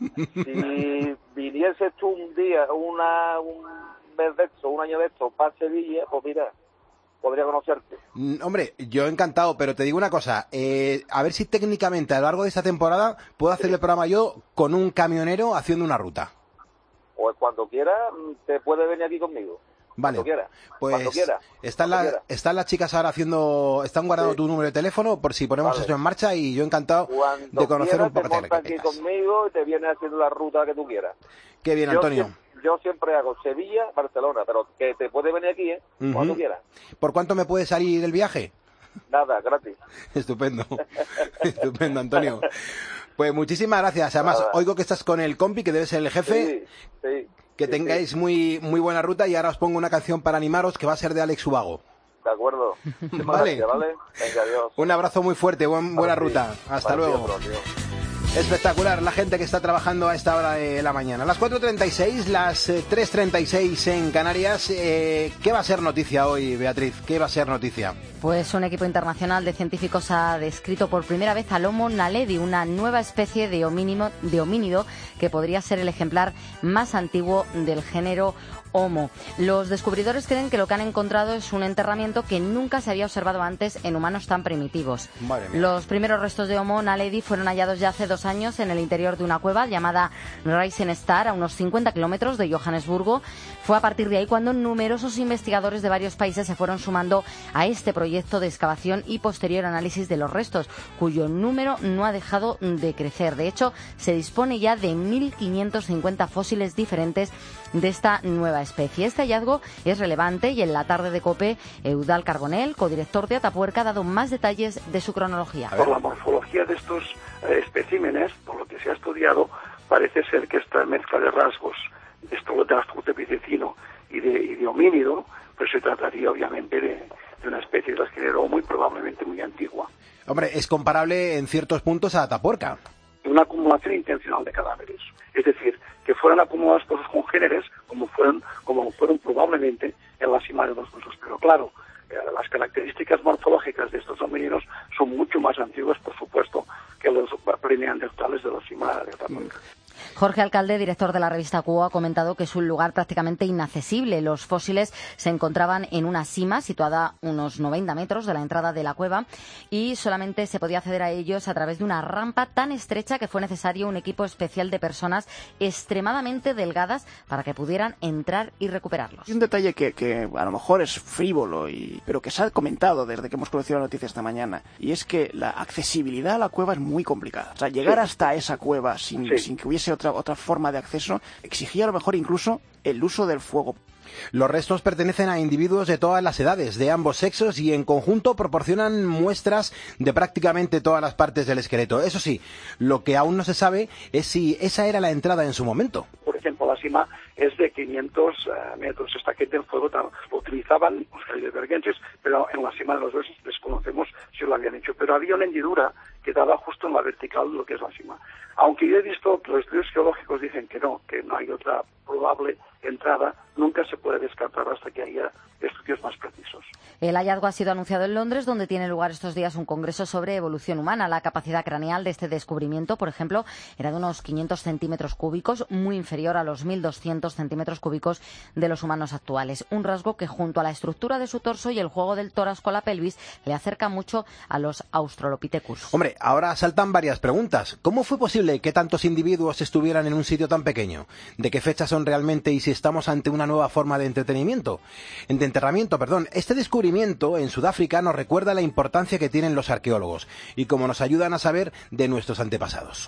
Si vinieses tú un día, una, un mes de esto, un año de esto, para Sevilla, pues mira, podría conocerte. Mm, Hombre, yo encantado, pero te digo una cosa, eh, a ver si técnicamente a lo largo de esta temporada puedo hacer el programa yo con un camionero haciendo una ruta. Pues cuando quieras, te puedes venir aquí conmigo. Vale, Cuando quieras. pues Cuando quieras. están, Cuando la- quieras. están las chicas ahora haciendo, están guardando Sí. tu número de teléfono por si ponemos Vale. esto en marcha y yo encantado Cuando de conocer quieras, un poco te de montas aquí conmigo y te vienes haciendo la ruta que tú quieras. Qué bien, Yo Antonio. siem- Yo siempre hago Sevilla, Barcelona, pero que te puedes venir aquí, ¿eh? Cuando Ujú. quieras. ¿Por cuánto me puede salir el viaje? Nada, gratis. Estupendo, estupendo, Antonio. Pues muchísimas gracias. Además, Nada. oigo que estás con el compi, que debe ser el jefe. Sí, sí. Que sí, tengáis sí. muy muy buena ruta y ahora os pongo una canción para animaros que va a ser de Alex Ubago. De acuerdo. Vale. Gracias, ¿vale? Venga, adiós. Un abrazo muy fuerte, buen- buena Para ti. ruta. Hasta Para ti, luego. otro, tío. Espectacular la gente que está trabajando a esta hora de la mañana. Las cuatro treinta y seis, las eh, tres treinta y seis en Canarias. Eh, ¿Qué va a ser noticia hoy, Beatriz? ¿Qué va a ser noticia? Pues un equipo internacional de científicos ha descrito por primera vez al Homo naledi, una nueva especie de homínido, de homínido que podría ser el ejemplar más antiguo del género Homo. Los descubridores creen que lo que han encontrado es un enterramiento que nunca se había observado antes en humanos tan primitivos. Madre mía. Los primeros restos de Homo naledi fueron hallados ya hace dos años en el interior de una cueva llamada Rising Star, a unos cincuenta kilómetros de Johannesburgo. Fue a partir de ahí cuando numerosos investigadores de varios países se fueron sumando a este proyecto de excavación y posterior análisis de los restos, cuyo número no ha dejado de crecer. De hecho, se dispone ya de mil quinientos cincuenta fósiles diferentes de esta nueva especie. Este hallazgo es relevante y en la tarde de COPE, Eudal Carbonell, codirector de Atapuerca, ha dado más detalles de su cronología. Por la morfología de estos eh, especímenes, por lo que se ha estudiado, parece ser que esta mezcla de rasgos de Australopithecino y de, y de homínido, pues se trataría obviamente de, de una especie de género muy probablemente muy antigua. Hombre, es comparable en ciertos puntos a Atapuerca. Una acumulación intencional de cadáveres, es decir, que fueran acumulados por sus congéneres como fueron, como fueron probablemente en la cima de los huesos. Pero claro, eh, las características morfológicas de estos homínidos son mucho más antiguas, por supuesto, que los preneandertales de la cima de Atapuerca. Jorge Alcalde, director de la revista Cuo, ha comentado que es un lugar prácticamente inaccesible. Los fósiles se encontraban en una sima situada a unos noventa metros de la entrada de la cueva y solamente se podía acceder a ellos a través de una rampa tan estrecha que fue necesario un equipo especial de personas extremadamente delgadas para que pudieran entrar y recuperarlos. Y un detalle que, que a lo mejor es frívolo, y, pero que se ha comentado desde que hemos conocido la noticia esta mañana, y es que la accesibilidad a la cueva es muy complicada. O sea, llegar Sí. hasta esa cueva sin, Sí. sin que hubiese otra, otra forma de acceso exigía a lo mejor incluso el uso del fuego. Los restos pertenecen a individuos de todas las edades, de ambos sexos, y en conjunto proporcionan muestras de prácticamente todas las partes del esqueleto. Eso sí, lo que aún no se sabe es si esa era la entrada en su momento. Por ejemplo, la cima es de quinientos uh, metros. Esta que del fuego tal, lo utilizaban los heidelbergenses, pero en la cima de los huesos desconocemos si lo habían hecho. Pero había una hendidura que daba justo en la vertical de lo que es la cima. Aunque yo he visto que los estudios geológicos dicen que no, que no hay otra probable entrada, nunca se puede descartar hasta que haya estudios más precisos. El hallazgo ha sido anunciado en Londres, donde tiene lugar estos días un congreso sobre evolución humana. La capacidad craneal de este descubrimiento, por ejemplo, era de unos quinientos centímetros cúbicos, muy inferior a los mil doscientos centímetros cúbicos de los humanos actuales. Un rasgo que, junto a la estructura de su torso y el juego del tórax con la pelvis, le acerca mucho a los Australopithecus. Hombre, ahora saltan varias preguntas. ¿Cómo fue posible que tantos individuos estuvieran en un sitio tan pequeño? ¿De qué fechas son realmente y si estamos ante una nueva forma de entretenimiento? De enterramiento, perdón. Este descubrimiento en Sudáfrica nos recuerda la importancia que tienen los arqueólogos y cómo nos ayudan a saber de nuestros antepasados.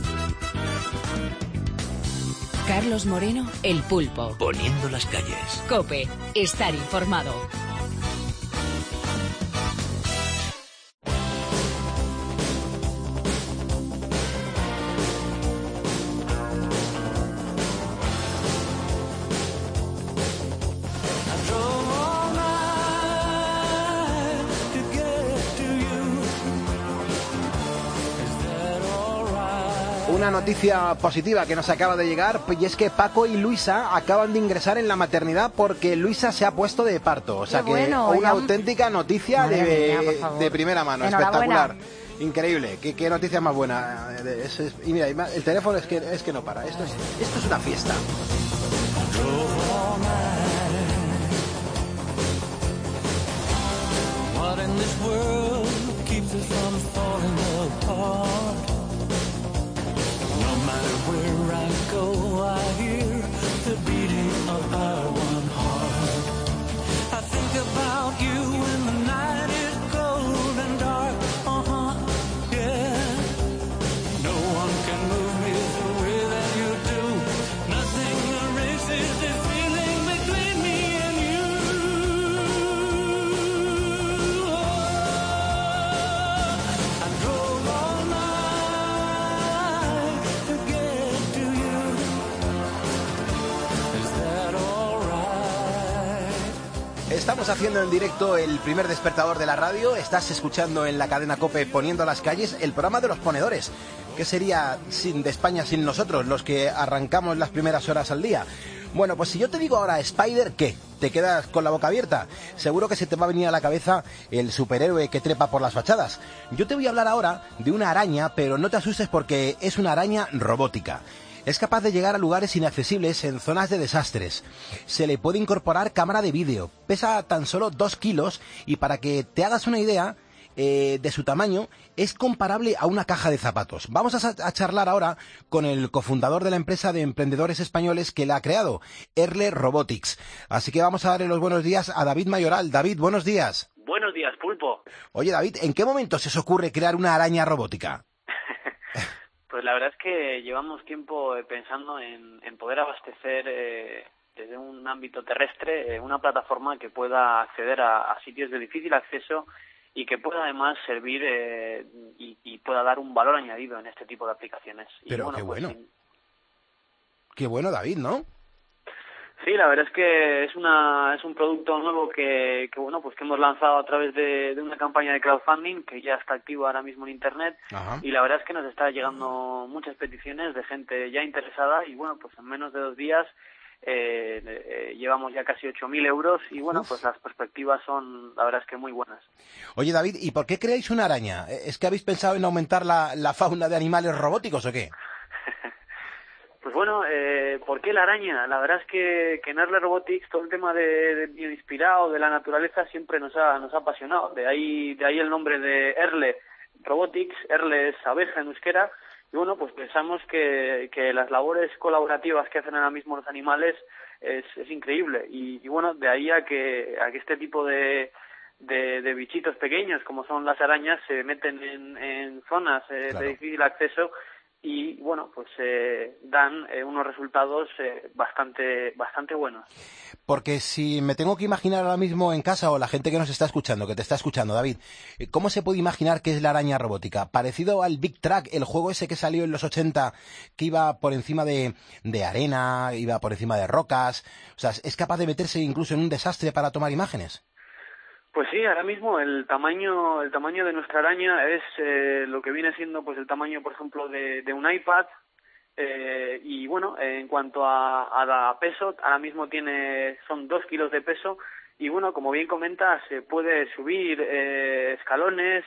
Carlos Moreno, El Pulpo. Poniendo las calles. COPE, estar informado. una noticia positiva que nos acaba de llegar, y es que Paco y Luisa acaban de ingresar en la maternidad porque Luisa se ha puesto de parto. O sea Qué que bueno, una ya... auténtica noticia de, mía, por favor. de primera mano, espectacular. Increíble, qué, qué noticia más buena. Es, es, y mira, el teléfono es que, es que no para, esto es, esto es una fiesta. What in this world keeps us from falling apart? No matter where I go, I hear the beating of our one heart. I think about you when the night is cold and dark. Uh-huh, yeah. No one can move me the way that you do. Nothing erases this feeling between me and you. Estamos haciendo en directo el primer despertador de la radio. Estás escuchando en la cadena COPE Poniendo las Calles, el programa de los ponedores. ¿Qué sería sin de España sin nosotros, los que arrancamos las primeras horas al día? Bueno, pues si yo te digo ahora Spider, ¿qué? ¿Te quedas con la boca abierta? Seguro que se te va a venir a la cabeza el superhéroe que trepa por las fachadas. Yo te voy a hablar ahora de una araña, pero no te asustes porque es una araña robótica. Es capaz de llegar a lugares inaccesibles en zonas de desastres. Se le puede incorporar cámara de vídeo. Pesa tan solo dos kilos y para que te hagas una idea eh, de su tamaño, es comparable a una caja de zapatos. Vamos a, a charlar ahora con el cofundador de la empresa de emprendedores españoles que la ha creado, Erle Robotics. Así que vamos a darle los buenos días a David Mayoral. David, buenos días. Buenos días, Pulpo. Oye, David, ¿en qué momento se os ocurre crear una araña robótica? Pues la verdad es que llevamos tiempo pensando en, en poder abastecer eh, desde un ámbito terrestre eh, una plataforma que pueda acceder a, a sitios de difícil acceso y que pueda además servir eh, y, y pueda dar un valor añadido en este tipo de aplicaciones. Pero y bueno, qué pues, bueno. sin... Qué bueno, David, ¿no? Sí, la verdad es que es una es un producto nuevo que, que bueno pues que hemos lanzado a través de, de una campaña de crowdfunding que ya está activa ahora mismo en internet. Ajá. Y la verdad es que nos está llegando muchas peticiones de gente ya interesada y bueno pues en menos de dos días eh, eh, llevamos ya casi ocho mil euros y bueno Uf. Pues las perspectivas son la verdad es que muy buenas. Oye David, ¿y por qué creáis una araña? ¿Es que habéis pensado en aumentar la, la fauna de animales robóticos o qué? Pues bueno, eh, ¿por qué la araña? La verdad es que, que en Erle Robotics todo el tema de, de bioinspirado, de la naturaleza, siempre nos ha, nos ha apasionado. De ahí, de ahí el nombre de Erle Robotics. Erle es abeja en euskera. Y bueno, pues pensamos que, que las labores colaborativas que hacen ahora mismo los animales es, es increíble. Y, y bueno, de ahí a que, a que este tipo de, de, de bichitos pequeños, como son las arañas, se meten en, en zonas eh, claro. de difícil acceso y bueno pues eh, dan eh, unos resultados eh, bastante bastante buenos. Porque si me tengo que imaginar ahora mismo en casa o la gente que nos está escuchando, que te está escuchando, David, ¿cómo se puede imaginar qué es la araña robótica? Parecido al Big Track, el juego ese que salió en los ochenta, que iba por encima de, de arena, iba por encima de rocas, o sea, ¿es capaz de meterse incluso en un desastre para tomar imágenes? Pues sí, ahora mismo el tamaño el tamaño de nuestra araña es eh, lo que viene siendo pues el tamaño, por ejemplo, de, de un iPad eh, y bueno, eh, en cuanto a, a, a peso, ahora mismo tiene son dos kilos de peso y bueno, como bien comentas, se puede subir eh, escalones,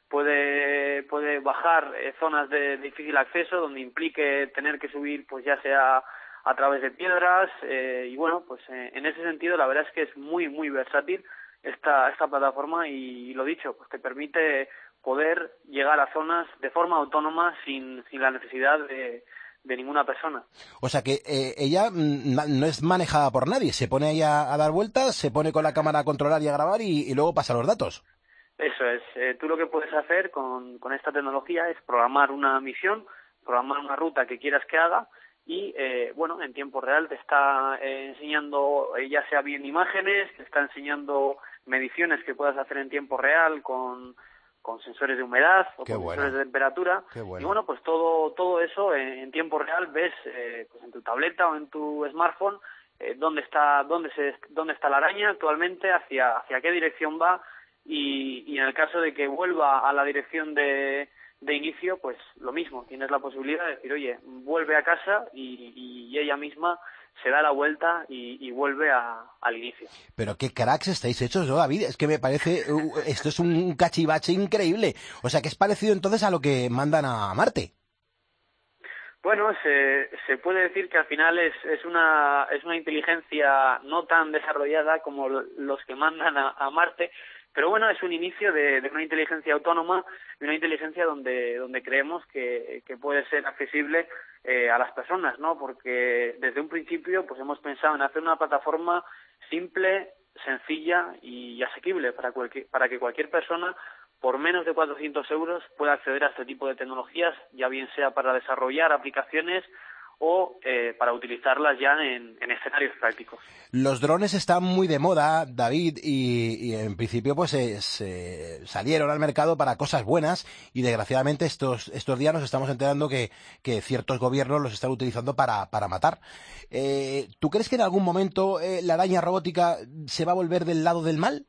puede puede bajar eh, zonas de, de difícil acceso donde implique tener que subir pues ya sea a través de piedras eh, y bueno, pues eh, en ese sentido la verdad es que es muy muy versátil esta esta plataforma y, y lo dicho, pues te permite poder llegar a zonas de forma autónoma sin sin la necesidad de, de ninguna persona. O sea que eh, ella no es manejada por nadie, se pone ahí a, a dar vueltas, se pone con la cámara a controlar y a grabar y, y luego pasa los datos. Eso es, eh, tú lo que puedes hacer con, con esta tecnología es programar una misión, programar una ruta que quieras que haga y eh, bueno, en tiempo real te está eh, enseñando eh, ya sea bien imágenes, te está enseñando mediciones que puedas hacer en tiempo real con, con sensores de humedad o Qué con bueno. sensores de temperatura. Qué bueno. Y bueno, pues todo todo eso en, en tiempo real ves eh, pues en tu tableta o en tu smartphone eh, dónde está dónde se dónde está la araña actualmente, hacia hacia qué dirección va y, y en el caso de que vuelva a la dirección de de inicio, pues lo mismo, tienes la posibilidad de decir, oye, vuelve a casa y, y ella misma se da la vuelta y, y vuelve a, al inicio. Pero qué cracks estáis hechos, ¿no, David? Es que me parece, uh, esto es un cachivache increíble. O sea, que es parecido entonces a lo que mandan a Marte. Bueno, se, se puede decir que al final es, es una es una inteligencia no tan desarrollada como los que mandan a, a Marte, pero bueno, es un inicio de, de una inteligencia autónoma y una inteligencia donde donde creemos que, que puede ser accesible eh, a las personas, ¿no? Porque desde un principio pues hemos pensado en hacer una plataforma simple, sencilla y asequible para cualquier, para que cualquier persona por menos de cuatrocientos euros pueda acceder a este tipo de tecnologías, ya bien sea para desarrollar aplicaciones o eh, para utilizarlas ya en, en escenarios prácticos. Los drones están muy de moda, David, y, y en principio pues eh, se salieron al mercado para cosas buenas y desgraciadamente estos estos días nos estamos enterando que, que ciertos gobiernos los están utilizando para, para matar. Eh, ¿Tú crees que en algún momento eh, la araña robótica se va a volver del lado del mal?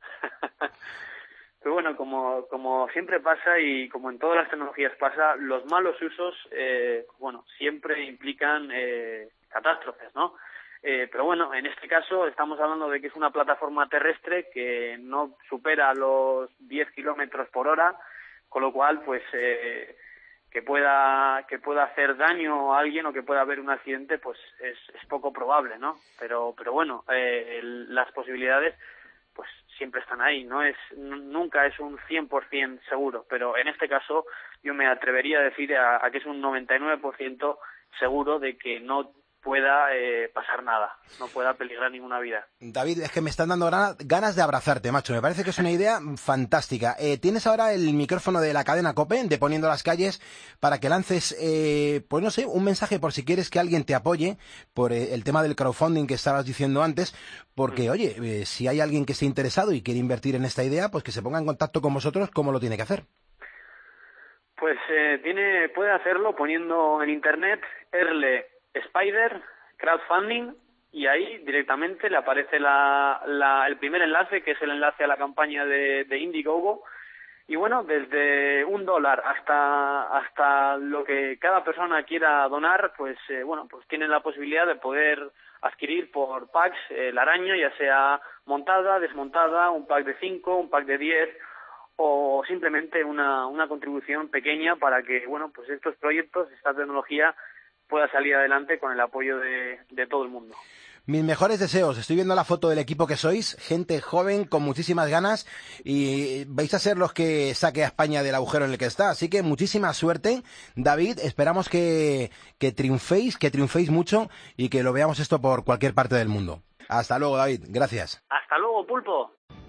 Pero bueno, como, como siempre pasa y como en todas las tecnologías pasa, los malos usos, eh, bueno, siempre implican eh, catástrofes, ¿no? Eh, pero bueno, en este caso estamos hablando de que es una plataforma terrestre que no supera los diez kilómetros por hora, con lo cual, pues, eh, que pueda que pueda hacer daño a alguien o que pueda haber un accidente, pues es, es poco probable, ¿no? Pero, pero bueno, eh, el, las posibilidades pues siempre están ahí, no es nunca es un cien por ciento seguro, pero en este caso yo me atrevería a decir a, a que es un noventa y nueve por ciento seguro de que no pueda eh, pasar nada, no pueda peligrar ninguna vida. David, es que me están dando ganas de abrazarte, macho, me parece que es una idea fantástica. Eh, tienes ahora el micrófono de la cadena COPE, de Poniendo las Calles, para que lances, eh, pues no sé, un mensaje por si quieres que alguien te apoye por eh, el tema del crowdfunding que estabas diciendo antes, porque, mm. oye, eh, si hay alguien que esté interesado y quiere invertir en esta idea, pues que se ponga en contacto con vosotros, ¿cómo lo tiene que hacer? Pues eh, tiene puede hacerlo poniendo en internet Erle Spider crowdfunding y ahí directamente le aparece la, la, el primer enlace, que es el enlace a la campaña de, de Indiegogo. Y bueno, desde un dólar hasta hasta lo que cada persona quiera donar, pues eh, bueno, pues tienen la posibilidad de poder adquirir por packs eh, la araña, ya sea montada, desmontada, un pack de cinco, un pack de diez o simplemente una, una contribución pequeña para que, bueno, pues estos proyectos, esta tecnología pueda salir adelante con el apoyo de, de todo el mundo. Mis mejores deseos. Estoy viendo la foto del equipo que sois, gente joven con muchísimas ganas y vais a ser los que saque a España del agujero en el que está. Así que muchísima suerte, David. Esperamos que, que triunféis, que triunféis mucho y que lo veamos esto por cualquier parte del mundo. Hasta luego, David. Gracias. Hasta luego, Pulpo.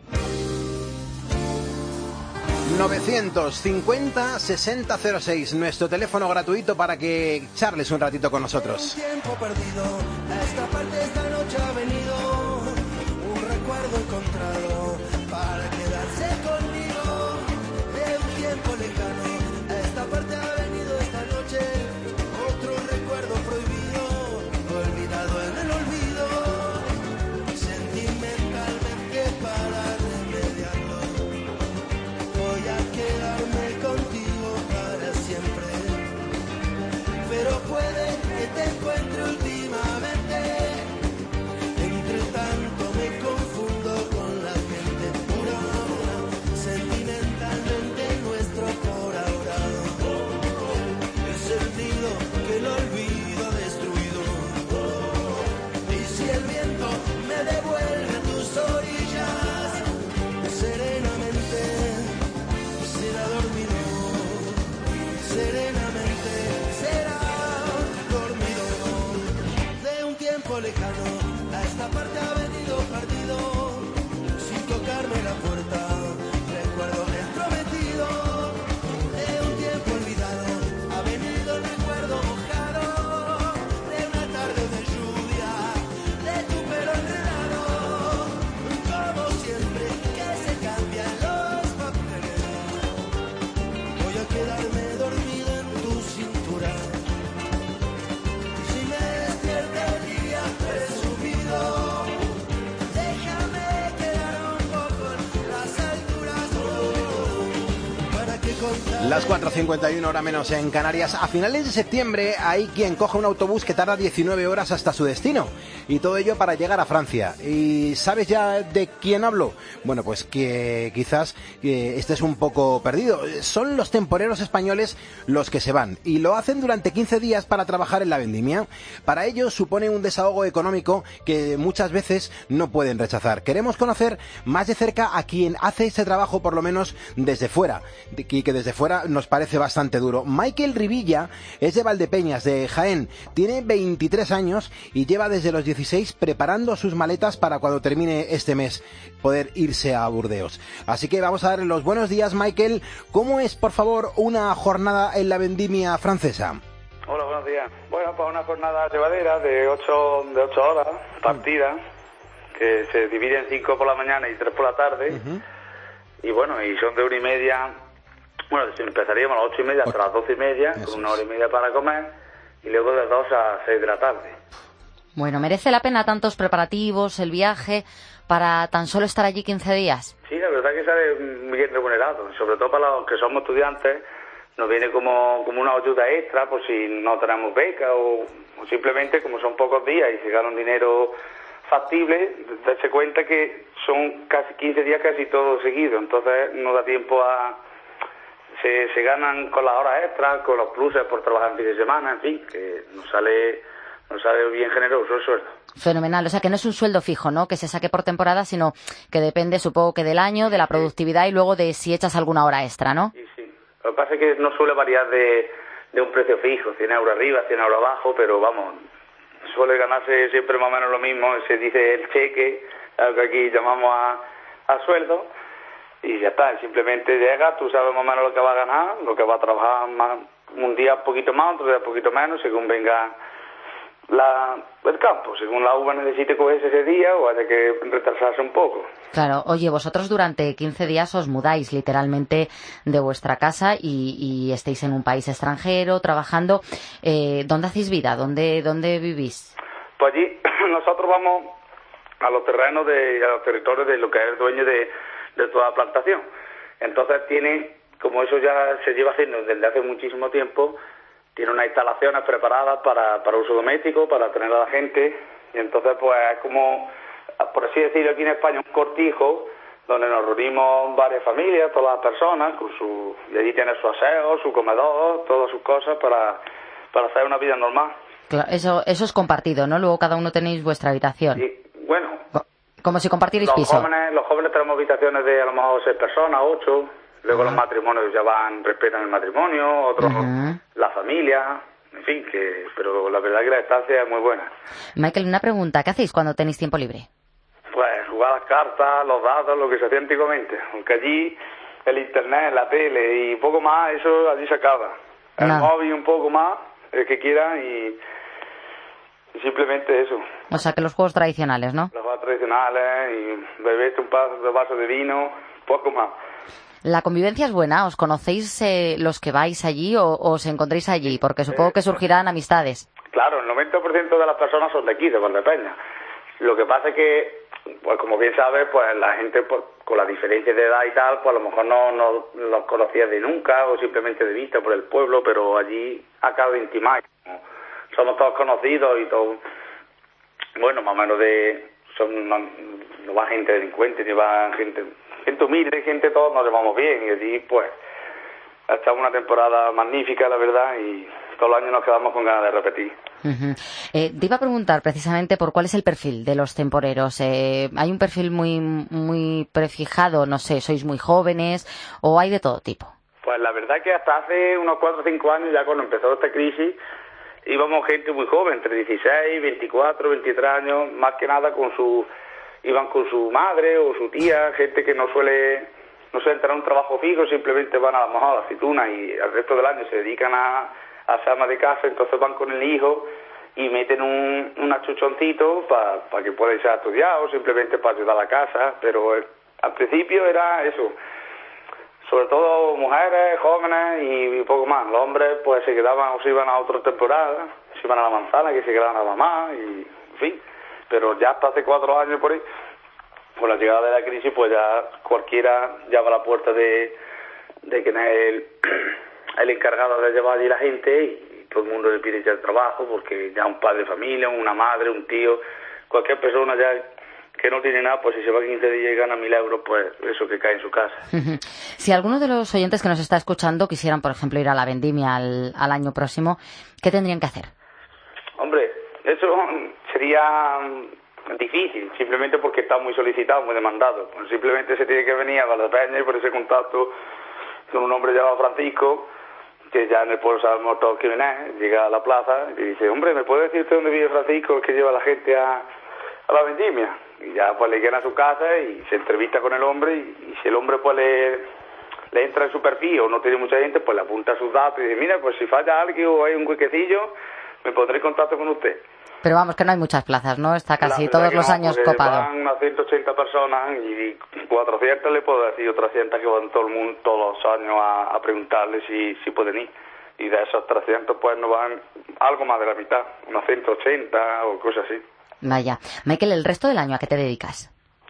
novecientos cincuenta sesenta cero seis, nuestro teléfono gratuito para que charles un ratito con nosotros. Un tiempo perdido, a esta parte esta noche ha venido un recuerdo encontrado para quedarse conmigo de un tiempo lejano. A esta parte ha venido esta noche otro recuerdo prohibido, olvidado en el olvido, sentimentalmente para remediarlo. Voy a quedarme contigo para siempre, pero puede que te encuentre últimamente entre Las cuatro cincuenta y uno, hora menos en Canarias. A finales de septiembre hay quien coge un autobús que tarda diecinueve horas hasta su destino. Y todo ello para llegar a Francia. ¿Y sabes ya de quién hablo? Bueno, pues que quizás que estés un poco perdido. Son los temporeros españoles los que se van. Y lo hacen durante quince días para trabajar en la vendimia. Para ellos supone un desahogo económico que muchas veces no pueden rechazar. Queremos conocer más de cerca a quien hace este trabajo, por lo menos desde fuera. Y que desde fuera nos parece bastante duro. Michael Rivilla es de Valdepeñas, de Jaén. Tiene veintitrés años y lleva desde los dieciséis preparando sus maletas para cuando termine este mes poder irse a Burdeos. Así que vamos a dar los buenos días, Michael. ¿Cómo es, por favor, una jornada en la vendimia francesa? Hola, buenos días. Bueno, pues una jornada llevadera de ocho, de ocho horas, partida, que se divide en cinco por la mañana y tres por la tarde. Uh-huh. Y bueno, y son de una y media. Bueno, empezaríamos a las ocho y media hasta las doce y media, Eso con una hora y media para comer, y luego de dos a seis de la tarde. Bueno, ¿merece la pena tantos preparativos, el viaje, para tan solo estar allí quince días? Sí, la verdad es que sale muy bien remunerado, sobre todo para los que somos estudiantes, nos viene como, como una ayuda extra por si no tenemos beca o, o simplemente como son pocos días y se gana un dinero factible, darse cuenta que son casi quince días casi todo seguido, entonces no da tiempo a... Se, se ganan con las horas extras, con los pluses por trabajar en fin de semana, en fin, que nos sale, nos sale bien generoso el sueldo. Fenomenal, o sea que no es un sueldo fijo, ¿no?, que se saque por temporada, sino que depende, supongo que del año, de la productividad y luego de si echas alguna hora extra, ¿no? Sí, sí. Lo que pasa es que no suele variar de, de un precio fijo, cien euros arriba, cien euros abajo, pero vamos, suele ganarse siempre más o menos lo mismo, se dice el cheque, algo que aquí llamamos a, a sueldo. Y ya está, simplemente llega, tú sabes más o menos lo que va a ganar, lo que va a trabajar más, un día un poquito más, otro día un poquito menos, según venga la, el campo, según la uva necesite cogerse ese día o haya que retrasarse un poco. Claro, oye, vosotros durante quince días os mudáis literalmente de vuestra casa y, y estáis en un país extranjero trabajando. Eh, ¿Dónde hacéis vida? ¿Dónde, dónde vivís? Pues allí nosotros vamos a los terrenos, de, a los territorios de lo que es el dueño de... de toda la plantación. Entonces tiene, como eso ya se lleva haciendo desde hace muchísimo tiempo, tiene unas instalaciones preparadas para, para uso doméstico, para tener a la gente, y entonces pues es como, por así decirlo aquí en España, un cortijo donde nos reunimos varias familias, todas las personas, con su, y allí tiene su aseo, su comedor, todas sus cosas para, para hacer una vida normal. Claro, eso, eso es compartido, ¿no? Luego cada uno tenéis vuestra habitación. Y, bueno... Como si compartierais los piso. Jóvenes, los jóvenes tenemos habitaciones de a lo mejor seis personas, ocho. Luego uh-huh. los matrimonios ya van, respetan el matrimonio, otros uh-huh. la familia, en fin, que pero la verdad es que la estancia es muy buena. Michael, una pregunta, ¿qué hacéis cuando tenéis tiempo libre? Pues jugar las cartas, los dados, lo que se hacía antiguamente. Aunque allí el internet, la tele y poco más, eso allí se acaba. El no. móvil un poco más, el que quiera y... simplemente eso. O sea, que los juegos tradicionales, ¿no? Los juegos tradicionales y beberte un par de vasos de vino, poco más. ¿La convivencia es buena? ¿Os conocéis eh, los que vais allí o, o os encontréis allí? Porque supongo que surgirán amistades. Claro, el noventa por ciento de las personas son de aquí, de Valdepeñas. Lo que pasa es que, pues como bien sabes, pues la gente pues, con la diferencia de edad y tal, pues a lo mejor no, no los conocía de nunca o simplemente de vista por el pueblo, pero allí acaba de intimar. Somos todos conocidos y todos, bueno, más o menos de, son, no, no va gente delincuente, ni va gente, gente humilde, gente, todos nos llevamos bien y allí pues ha estado una temporada magnífica, la verdad, y todos los años nos quedamos con ganas de repetir. Uh-huh. Eh, te iba a preguntar precisamente por cuál es el perfil de los temporeros. Eh, ¿Hay un perfil muy, muy prefijado? No sé, ¿sois muy jóvenes o hay de todo tipo? Pues la verdad que hasta hace unos cuatro o cinco años, ya cuando empezó esta crisis, íbamos gente muy joven, entre dieciséis, veinticuatro, veintitrés años, más que nada con su, iban con su madre o su tía, gente que no suele, no suele tener un trabajo fijo, simplemente van a lo mejor a la aceituna y el resto del año se dedican a, a ser ama de casa, entonces van con el hijo y meten un, un achuchoncito para pa que pueda irse a estudiar o simplemente para ayudar a la casa, pero eh, al principio era eso. Sobre todo mujeres, jóvenes y, y poco más. Los hombres pues se quedaban o se iban a otra temporada, se iban a la manzana, que se quedaban a la mamá y en fin. Pero ya hasta hace cuatro años por ahí, con la llegada de la crisis, pues ya cualquiera llama a la puerta de, de que no es el, el encargado de llevar allí la gente y todo el mundo le pide ya el trabajo porque ya un padre de familia, una madre, un tío, cualquier persona ya que no tiene nada, pues si se va quince días y gana mil euros, pues eso que cae en su casa. Si alguno de los oyentes que nos está escuchando quisieran, por ejemplo, ir a la vendimia al, al año próximo, ¿qué tendrían que hacer? Hombre, eso sería difícil, simplemente porque está muy solicitado, muy demandado. Pues simplemente se tiene que venir a Valdepeña y por ese contacto con un hombre llamado Francisco, que ya en el pueblo sabemos todos quién es, llega a la plaza y dice, hombre, ¿me puede decir usted dónde vive Francisco, el que lleva a la gente a, a la vendimia? Y ya pues le llegan a su casa y se entrevista con el hombre y, y si el hombre pues le, le entra en su perfil o no tiene mucha gente, pues le apunta sus datos y dice, mira, pues si falla alguien o hay un huequecillo, me pondré en contacto con usted. Pero vamos, que no hay muchas plazas, ¿no? Está casi todos los no, años copado. Van unas ciento ochenta personas y cuatrocientas le puedo decir, otras trescientas que van todo el mundo todos los años a, a preguntarle si, si pueden ir. Y de esos trescientos pues no van algo más de la mitad, unas ciento ochenta o cosas así. Vaya. Michael, ¿el resto del año a qué te dedicas?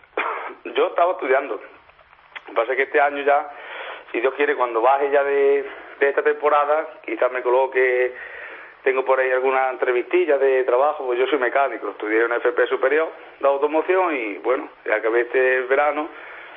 Yo estaba estudiando. Lo que pasa es que este año ya, si Dios quiere, cuando baje ya de, de esta temporada, quizás me coloque, tengo por ahí alguna entrevistilla de trabajo, pues yo soy mecánico, estudié en una F P superior de automoción y bueno, ya acabé este verano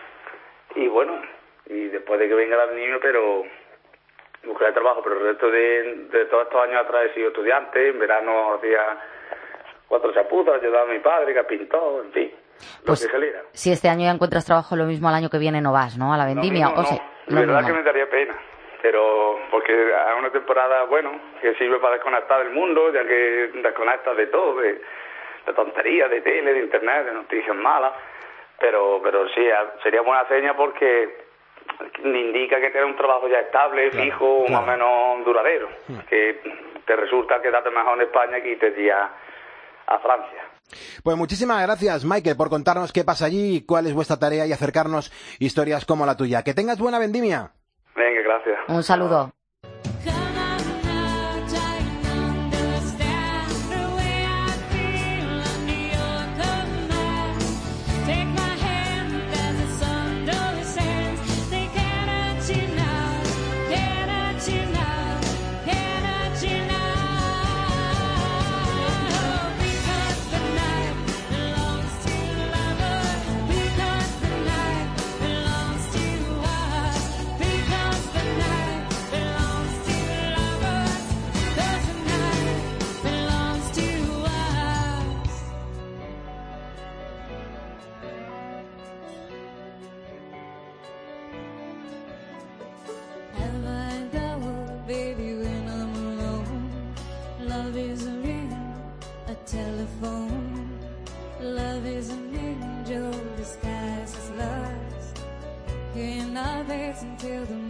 y bueno, y después de que venga el niño, pero buscaré trabajo, pero el resto de, de todos estos años atrás he sido estudiante, en verano hacía cuatro chapuzas, ayudaba a mi padre, que pintó, en fin, pues, lo que saliera. Si este año ya encuentras trabajo, lo mismo al año que viene no vas, ¿no? A la vendimia. No, mismo, o sea, no. La verdad que me daría pena, pero porque es una temporada, bueno, que sirve para desconectar del mundo, ya que desconectas de todo, de, de tonterías, de tele, de internet, de noticias malas, pero pero sí, sería buena seña porque indica que tienes un trabajo ya estable, claro, fijo, claro, más o menos duradero, sí, que te resulta quedarte mejor en España que irte ya a Francia. Pues muchísimas gracias, Michael, por contarnos qué pasa allí, cuál es vuestra tarea y acercarnos historias como la tuya. Que tengas buena vendimia. Venga, gracias. Un saludo. Until the